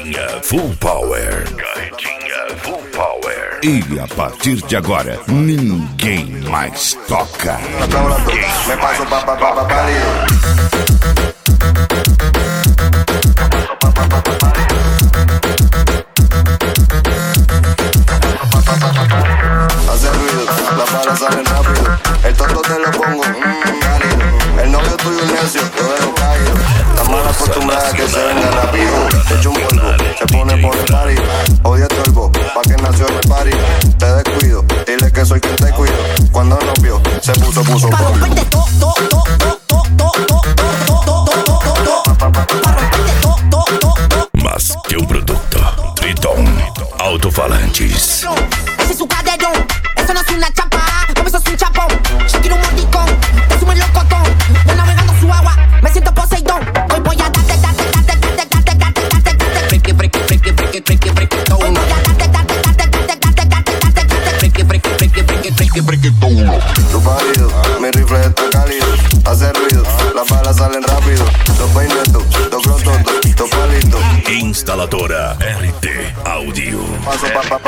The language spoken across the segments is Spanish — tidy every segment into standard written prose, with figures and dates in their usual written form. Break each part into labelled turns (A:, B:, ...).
A: Carretinha Full Power. Carretinha Full Power. E a partir de agora, ninguém mais toca.
B: Me paso parido. Hace ruido, las balas salen rápido. El tonto te lo pongo, cálido. El novio tuyo es necio, yo dejo caído. Está mal acostumbrada que se venga rápido. Te echo un polvo, se pone por el party. Odia turbo, pa' que nació en el party. Te descuido, dile que soy quien te cuido. Cuando nos vio, se puso
C: pa' romperte
A: Más que un producto, Triton Altofalantes.
C: Ese es su caderón, eso no es una chapa, como eso es un chapón. Yo quiero un mordicón, te sumo el locotón. Voy navegando su agua, me siento Poseidón. Hoy voy a darte.
B: Tu marido, mi rifle está cálido. Hace ruido, las balas salen rápido. Dos peinetos, dos crototos, dos palitos.
A: Instaladora RT Audio.
B: Paso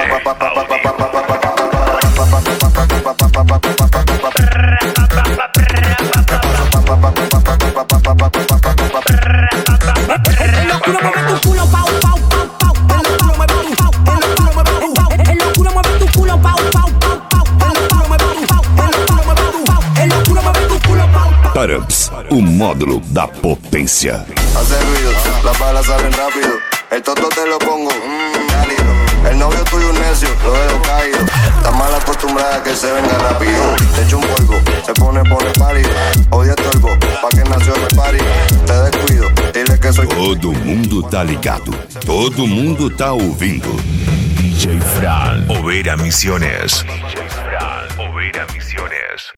A: Params, o módulo da potência.
B: Hace ruido, las balas salen rápido. El toto te lo pongo, cálido. El novio tuyo es necio, lo dejo caído. Está mal acostumbrada que se venga rápido. Te echo un polvo, se pone por el party. Odia turbo, pa' que nació en el party. Te descuido, dile que soy.
A: Todo mundo tá ligado, todo mundo tá ouvindo. DJ Fran, Oveira Misiones. DJ Fran, Oveira Misiones.